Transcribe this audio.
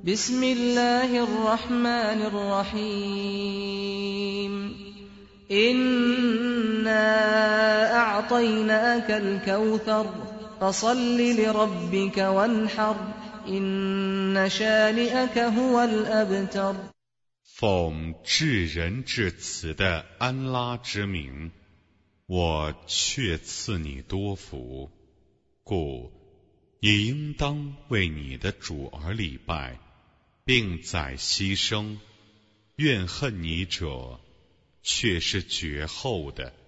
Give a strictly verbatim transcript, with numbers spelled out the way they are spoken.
بسم الله الرحمن الرحيم إنا أعطيناك الكوثر فصل لربك وانحر إن شانئك هو الأبتر 奉至仁至慈的安拉之名，我却赐你多福，故你应当为你的主而礼拜，并宰牺牲。怨恨你者却是绝后的。